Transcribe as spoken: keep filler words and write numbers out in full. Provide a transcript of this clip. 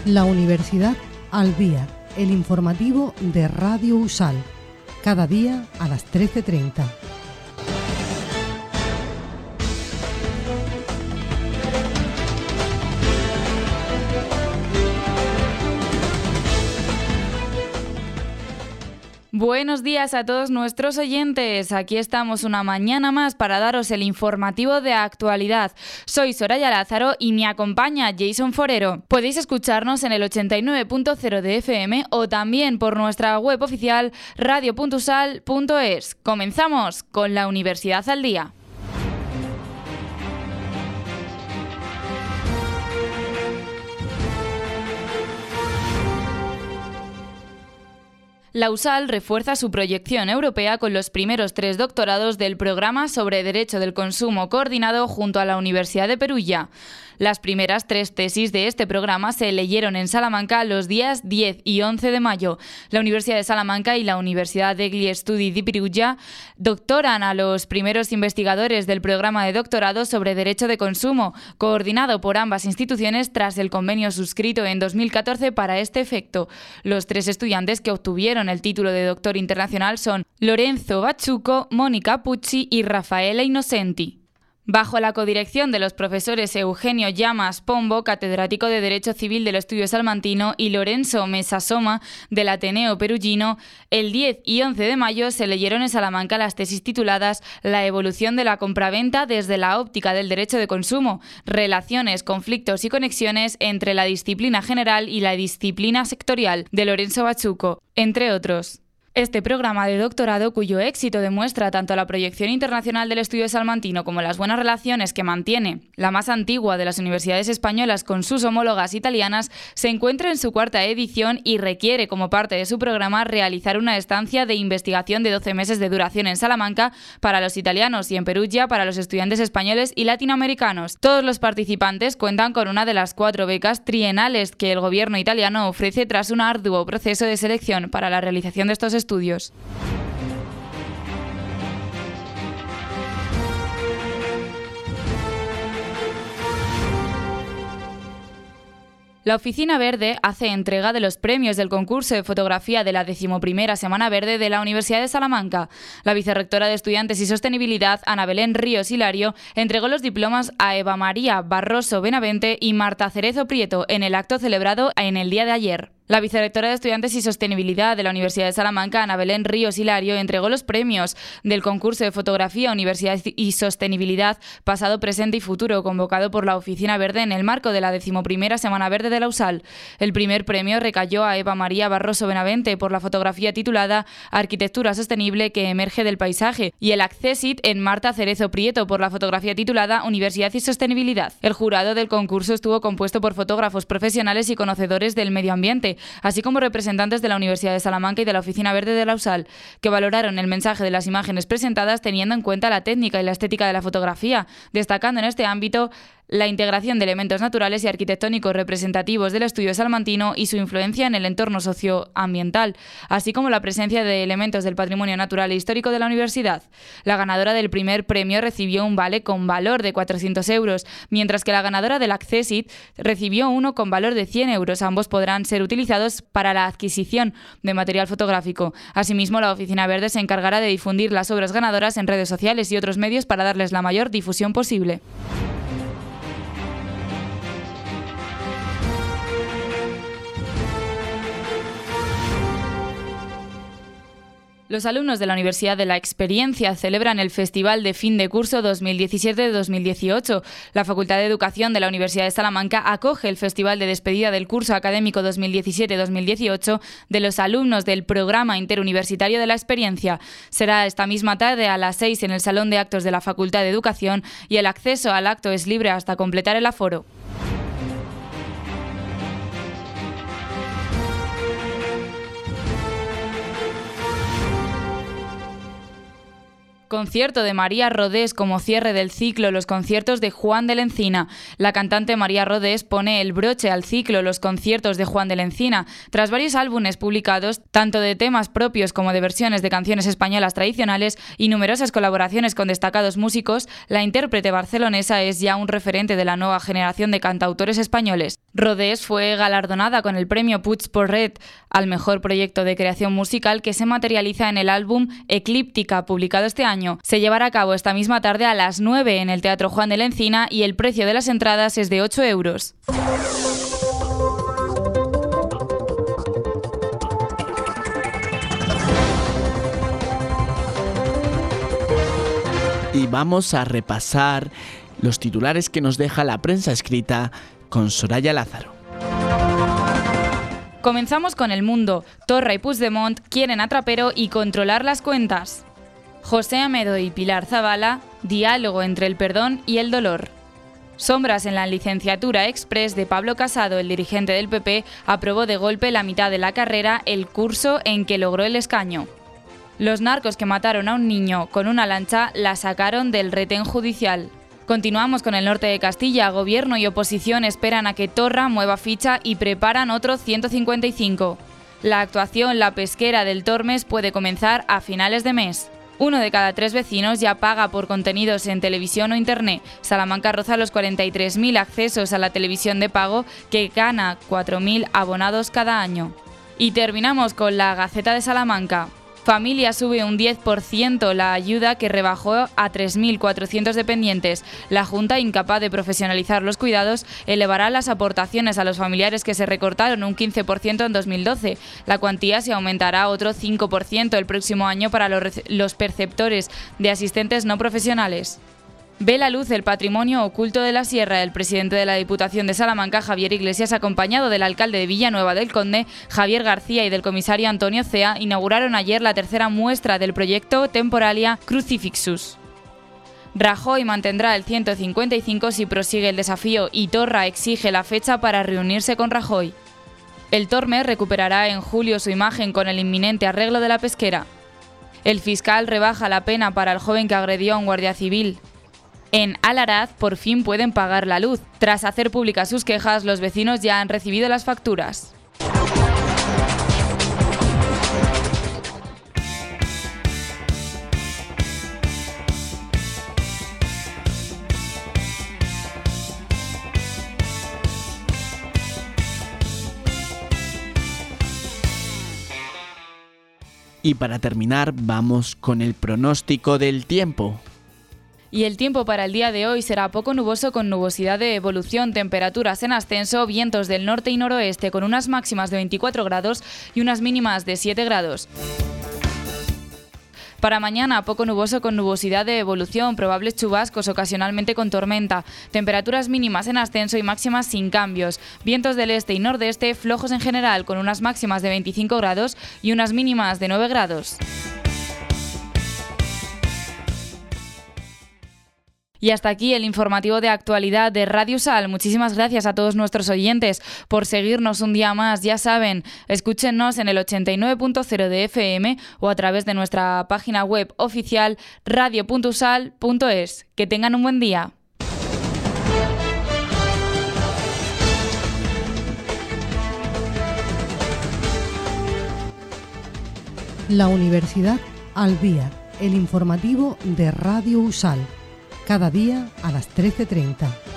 La Universidad al Día, el informativo de Radio USAL, cada día a las trece treinta. Buenos días a todos nuestros oyentes. Aquí estamos una mañana más para daros el informativo de actualidad. Soy Soraya Lázaro y me acompaña Jason Forero. Podéis escucharnos en el ochenta y nueve punto cero de F M o también por nuestra web oficial radio punto usal punto es. Comenzamos con la Universidad al Día. La USAL refuerza su proyección europea con los primeros tres doctorados del programa sobre Derecho del Consumo coordinado junto a la Universidad de Perugia. Las primeras tres tesis de este programa se leyeron en Salamanca los días diez y once de mayo. La Universidad de Salamanca y la Universidad degli Studi di Perugia doctoran a los primeros investigadores del programa de doctorado sobre Derecho de Consumo, coordinado por ambas instituciones tras el convenio suscrito en dos mil catorce para este efecto. Los tres estudiantes que obtuvieron el título de doctor internacional son Lorenzo Bacciuco, Mónica Pucci y Raffaella Innocenti. Bajo la codirección de los profesores Eugenio Llamas Pombo, catedrático de Derecho Civil del Estudio Salmantino, y Lorenzo Mesasoma, del Ateneo Perugino, el diez y once de mayo se leyeron en Salamanca las tesis tituladas La evolución de la compraventa desde la óptica del derecho de consumo, relaciones, conflictos y conexiones entre la disciplina general y la disciplina sectorial, de Lorenzo Bacciuco, entre otros. Este programa de doctorado, cuyo éxito demuestra tanto la proyección internacional del estudio salmantino como las buenas relaciones que mantiene la más antigua de las universidades españolas con sus homólogas italianas, se encuentra en su cuarta edición y requiere como parte de su programa realizar una estancia de investigación de doce meses de duración en Salamanca para los italianos y en Perugia para los estudiantes españoles y latinoamericanos. Todos los participantes cuentan con una de las cuatro becas trienales que el gobierno italiano ofrece tras un arduo proceso de selección para la realización de estos estudios. estudios. La Oficina Verde hace entrega de los premios del concurso de fotografía de la decimoprimera Semana Verde de la Universidad de Salamanca. La vicerrectora de Estudiantes y Sostenibilidad, Ana Belén Ríos Hilario, entregó los diplomas a Eva María Barroso Benavente y Marta Cerezo Prieto en el acto celebrado en el día de ayer. La vicerrectora de Estudiantes y Sostenibilidad de la Universidad de Salamanca, Ana Belén Ríos Hilario, entregó los premios del concurso de fotografía, Universidad y Sostenibilidad pasado, presente y futuro, convocado por la Oficina Verde en el marco de la decimoprimera Semana Verde de la USAL. El primer premio recayó a Eva María Barroso Benavente por la fotografía titulada Arquitectura Sostenible que emerge del paisaje y el Accessit en Marta Cerezo Prieto por la fotografía titulada Universidad y Sostenibilidad. El jurado del concurso estuvo compuesto por fotógrafos profesionales y conocedores del medio ambiente, así como representantes de la Universidad de Salamanca y de la Oficina Verde de la USAL, que valoraron el mensaje de las imágenes presentadas teniendo en cuenta la técnica y la estética de la fotografía, destacando en este ámbito la integración de elementos naturales y arquitectónicos representativos del estudio salmantino y su influencia en el entorno socioambiental, así como la presencia de elementos del patrimonio natural e histórico de la universidad. La ganadora del primer premio recibió un vale con valor de cuatrocientos euros, mientras que la ganadora del Accessit recibió uno con valor de cien euros. Ambos podrán ser utilizados para la adquisición de material fotográfico. Asimismo, la Oficina Verde se encargará de difundir las obras ganadoras en redes sociales y otros medios para darles la mayor difusión posible. Los alumnos de la Universidad de la Experiencia celebran el Festival de Fin de Curso dos mil diecisiete dos mil dieciocho. La Facultad de Educación de la Universidad de Salamanca acoge el Festival de Despedida del Curso Académico dos mil diecisiete dos mil dieciocho de los alumnos del Programa Interuniversitario de la Experiencia. Será esta misma tarde a las seis en el Salón de Actos de la Facultad de Educación y el acceso al acto es libre hasta completar el aforo. Concierto de María Rodés como cierre del ciclo Los conciertos de Juan de la Encina. La cantante María Rodés pone el broche al ciclo Los conciertos de Juan de la Encina. Tras varios álbumes publicados, tanto de temas propios como de versiones de canciones españolas tradicionales y numerosas colaboraciones con destacados músicos, la intérprete barcelonesa es ya un referente de la nueva generación de cantautores españoles. Rodés fue galardonada con el premio Puig Porret al mejor proyecto de creación musical, que se materializa en el álbum Eclíptica, publicado este año. Se llevará a cabo esta misma tarde a las nueve en el Teatro Juan de la Encina y el precio de las entradas es de ocho euros. Y vamos a repasar los titulares que nos deja la prensa escrita con Soraya Lázaro. Comenzamos con El Mundo. Torra y Puigdemont quieren a Trapero y controlar las cuentas. José Amedo y Pilar Zabala, diálogo entre el perdón y el dolor. Sombras en la licenciatura express de Pablo Casado, el dirigente del P P, aprobó de golpe la mitad de la carrera el curso en que logró el escaño. Los narcos que mataron a un niño con una lancha la sacaron del retén judicial. Continuamos con el norte de Castilla. Gobierno y oposición esperan a que Torra mueva ficha y preparan otro ciento cincuenta y cinco. La actuación La Pesquera del Tormes puede comenzar a finales de mes. Uno de cada tres vecinos ya paga por contenidos en televisión o internet. Salamanca roza los cuarenta y tres mil accesos a la televisión de pago, que gana cuatro mil abonados cada año. Y terminamos con la Gaceta de Salamanca. Familia sube un diez por ciento la ayuda, que rebajó a tres mil cuatrocientos dependientes. La Junta, incapaz de profesionalizar los cuidados, elevará las aportaciones a los familiares, que se recortaron un quince por ciento en dos mil doce. La cuantía se aumentará otro cinco por ciento el próximo año para los perceptores de asistentes no profesionales. Ve la luz el patrimonio oculto de la Sierra. El presidente de la Diputación de Salamanca, Javier Iglesias, acompañado del alcalde de Villanueva del Conde, Javier García, y del comisario Antonio Cea, inauguraron ayer la tercera muestra del proyecto Temporalia Crucifixus. Rajoy mantendrá el ciento cincuenta y cinco si prosigue el desafío, y Torra exige la fecha para reunirse con Rajoy. El Tormes recuperará en julio su imagen con el inminente arreglo de La Pesquera. El fiscal rebaja la pena para el joven que agredió a un guardia civil. En Alaraz por fin pueden pagar la luz. Tras hacer públicas sus quejas, los vecinos ya han recibido las facturas. Y para terminar, vamos con el pronóstico del tiempo. Y el tiempo para el día de hoy será poco nuboso, con nubosidad de evolución, temperaturas en ascenso, vientos del norte y noroeste, con unas máximas de veinticuatro grados y unas mínimas de siete grados. Para mañana, poco nuboso con nubosidad de evolución, probables chubascos, ocasionalmente con tormenta, temperaturas mínimas en ascenso y máximas sin cambios, vientos del este y nordeste flojos en general, con unas máximas de veinticinco grados y unas mínimas de nueve grados. Y hasta aquí el informativo de actualidad de Radio Sal. Muchísimas gracias a todos nuestros oyentes por seguirnos un día más. Ya saben, escúchenos en el ochenta y nueve punto cero de F M o a través de nuestra página web oficial radio punto sal punto es. Que tengan un buen día. La Universidad al Día, el informativo de Radio Usal. Cada día a las trece treinta.